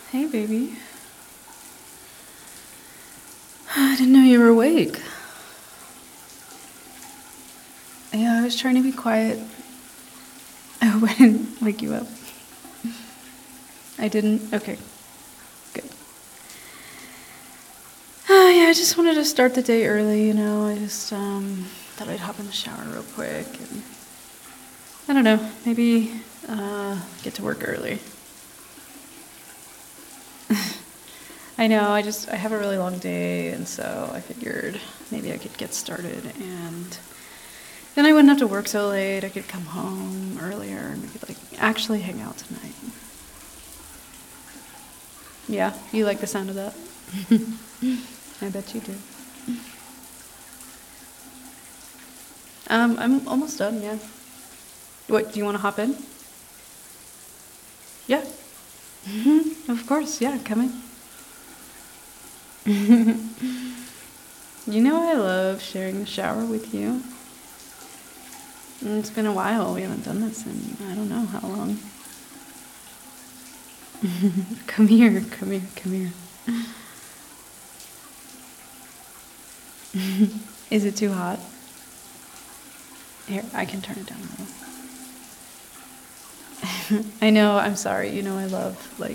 Hey, baby. I didn't know you were awake. Yeah, I was trying to be quiet. I hope I didn't wake you up. I didn't? Okay, good. Yeah, I just wanted to start the day early, you know. I just thought I'd hop in the shower real quick and, I don't know, maybe get to work early. I know, I have a really long day, and so I figured maybe I could get started, and then I wouldn't have to work so late. I could come home earlier, and we could, actually hang out tonight. Yeah, you like the sound of that? I bet you do. I'm almost done, yeah. What, do you want to hop in? Yeah. Of course, yeah, come in. You know I love sharing the shower with you. And it's been a while. We haven't done this in I don't know how long. Come here, come here, come here. Is it too hot? Here, I can turn it down a little. I know, I'm sorry. You know I love,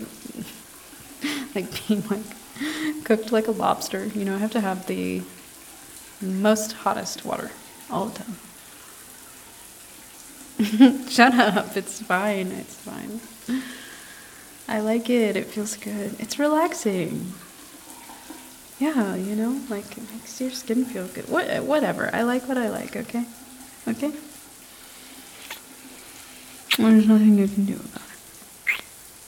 being, cooked like a lobster. You know, I have to have the most hottest water all the time. Shut up. It's fine. It's fine. I like it. It feels good. It's relaxing. Yeah, you know, it makes your skin feel good. Whatever. I like what I like, okay? Okay? There's nothing you can do about it.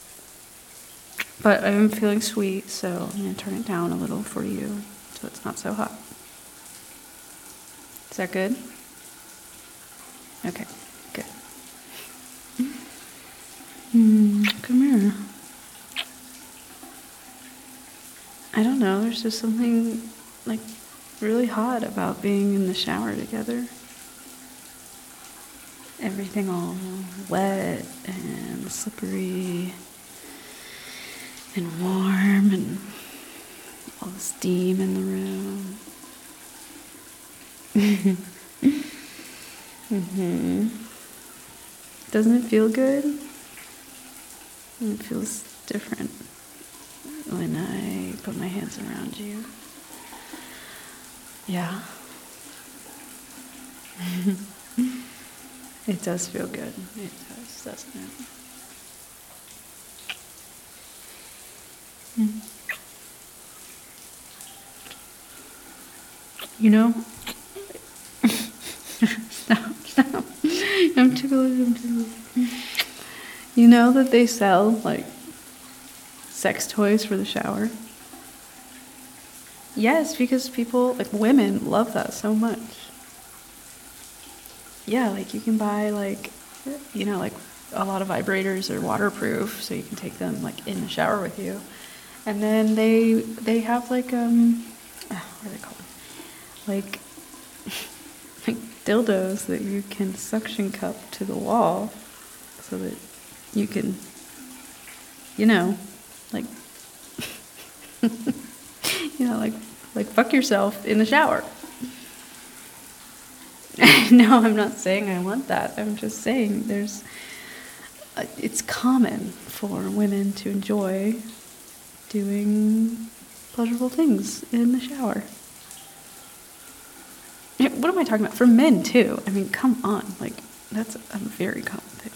But I'm feeling sweet, so I'm going to turn it down a little for you so it's not so hot. Is that good? Okay, good. Come here. I don't know, there's just something, really hot about being in the shower together. Everything all wet and slippery and warm and all the steam in the room. Doesn't it feel good? It feels different when I put my hands around you. Yeah. It does feel good. It does, doesn't it? You know? Stop. I'm ticklish. You know that they sell, sex toys for the shower? Yes, because people, women, love that so much. Yeah, you can buy, a lot of vibrators are waterproof, so you can take them, in the shower with you. And then they have, what are they called? Dildos that you can suction cup to the wall so that you can, fuck yourself in the shower. No, I'm not saying I want that. I'm just saying it's common for women to enjoy doing pleasurable things in the shower. What am I talking about? For men, too. I mean, come on. That's a very common thing.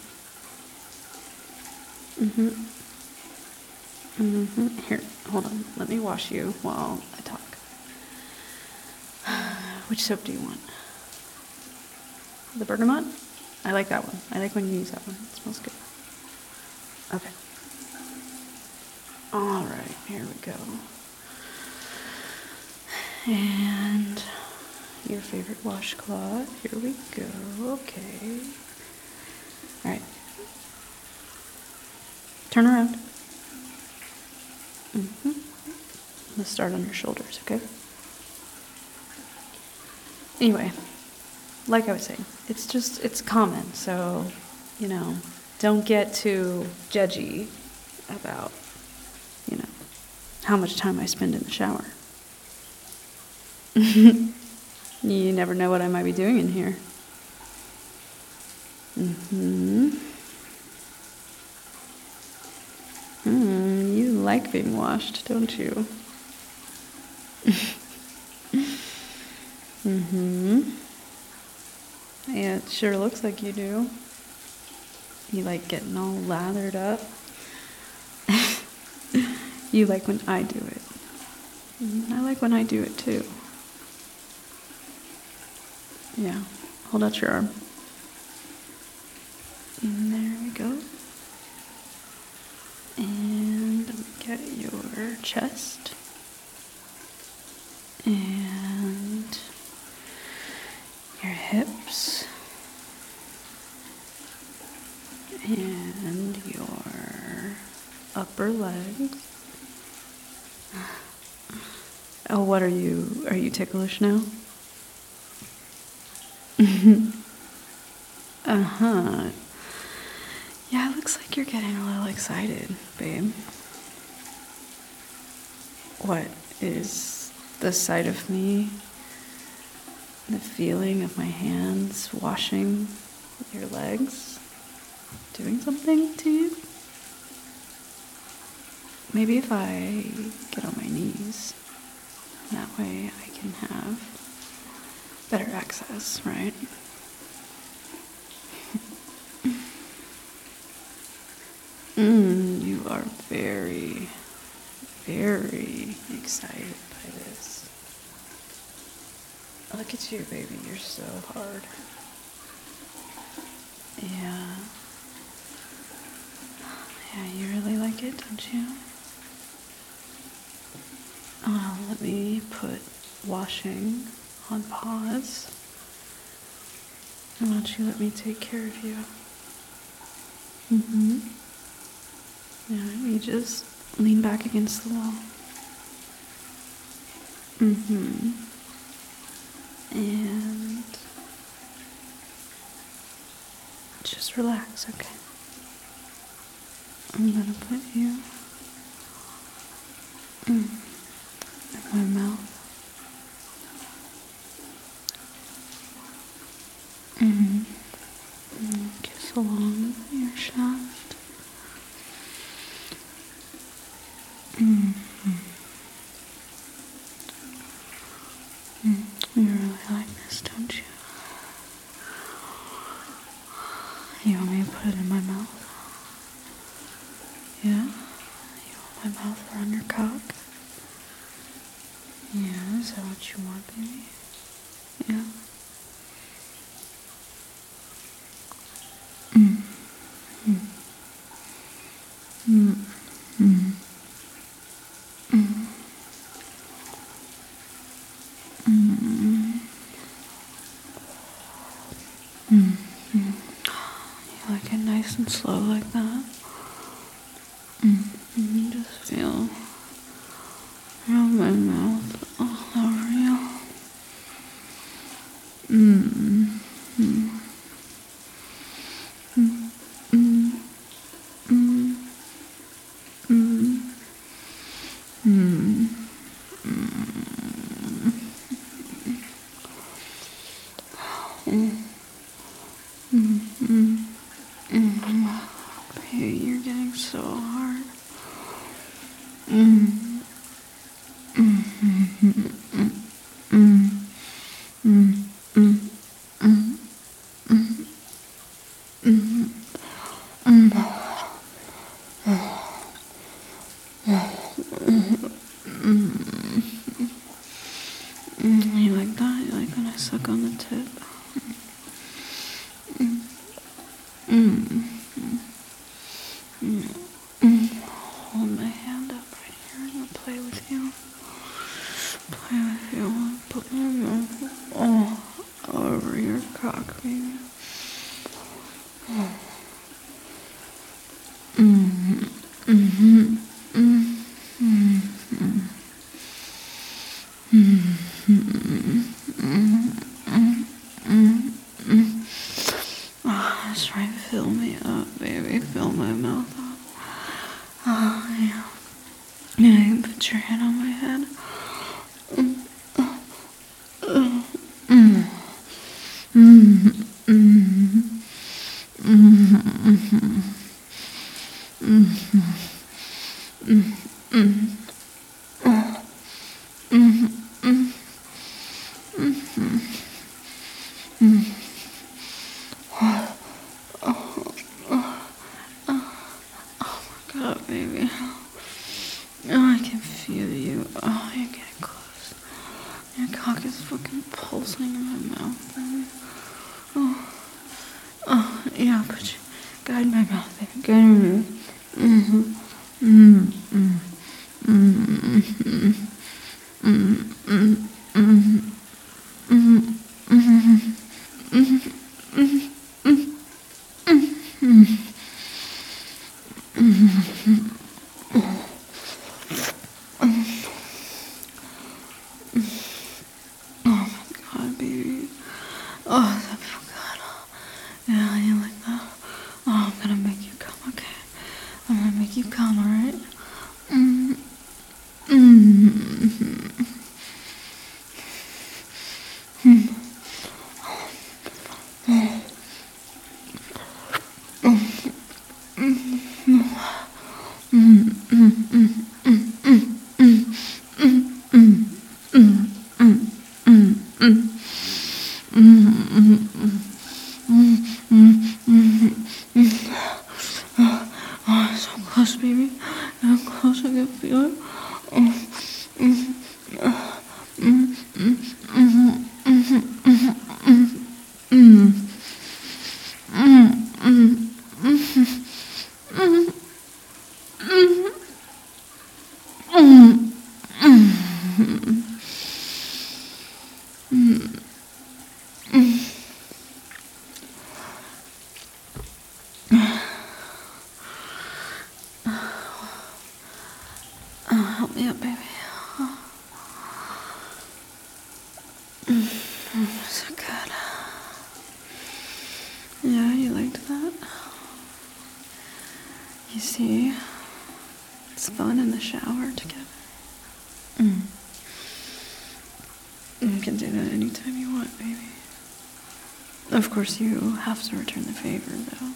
Here, hold on. Let me wash you while I talk. Which soap do you want? The bergamot? I like that one. I like when you use that one. It smells good. Okay. All right, here we go. And your favorite washcloth. Here we go. Okay. All right. Turn around. Let's start on your shoulders, okay? Anyway, like I was saying, it's common, so, don't get too judgy about, you know, how much time I spend in the shower. You never know what I might be doing in here. You like being washed, don't you? Yeah, it sure looks like you do. You like getting all lathered up. You like when I do it. I like when I do it too. Yeah, hold out your arm. And there we go. And let me get your chest. And your hips. And your upper legs. Oh, what are you? Are you ticklish now? Yeah, it looks like you're getting a little excited, babe. What is the sight of me, the feeling of my hands washing your legs, doing something to you? Maybe if I get on my knees, that way I can have better access, right? You are very, very excited by this. Look at you, baby. You're so hard. Yeah. Yeah, you really like it, don't you? Well, let me put washing on pause. And why don't you let me take care of you? Yeah, you just lean back against the wall. And just relax, okay? I'm gonna put you in my mouth. Kiss along your shaft. You really like this, don't you? You want me to put it in my mouth? Yeah? You want my mouth around your cock? Yeah, is that what you want, baby? Yeah? You like it nice and slow like that? Just feel around my mouth all over you. Baby, you're getting so hard. You like that? You like when I suck on the tip? Hold my hand up right here and I'll play with you. Play with you. Put my mouth all over your cock, baby. Oh, that's right. Fill me up, baby. Fill my mouth up. Oh, yeah. put your hand on my head. God, baby. Oh, I can feel you. Oh, you're getting close. Your cock is fucking pulsing in my mouth, baby. Oh, yeah, put your... Guide my mouth, baby. Guide my mouth. Oh my God, baby. Oh, that feel good. Yeah, you like that? Oh, I'm gonna make you come, okay? I'm gonna make you come, alright? Oh, so close, baby. So close, I can feel it. Help me up, baby. So good. Yeah, you liked that? You see, it's fun in the shower together. You can do that anytime you want, baby. Of course, you have to return the favor, though.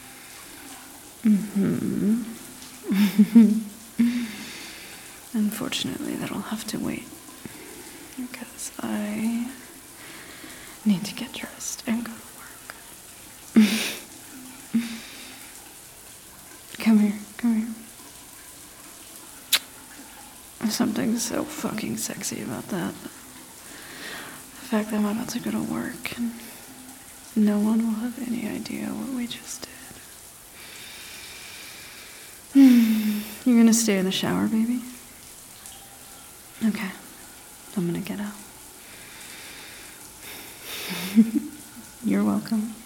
Unfortunately, that'll have to wait. Because I need to get dressed and go to work. Come here, come here. There's something so fucking sexy about that. The fact that I'm about to go to work and no one will have any idea what we just did. You're gonna stay in the shower, baby? Okay. I'm gonna get out. You're welcome.